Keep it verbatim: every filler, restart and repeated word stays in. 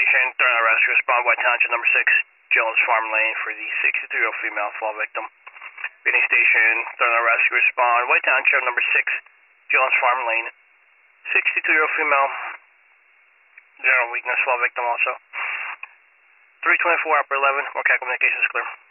station, Thorough Rescue, respond White Township number six, Jones Farm Lane for the sixty-three-year-old female fall victim. Reading station, Thorough Rescue, respond White Township number six, Jones Farm Lane, sixty-two-year-old female, general weakness fall victim also. three twenty-four, upper eleven, more communications clear.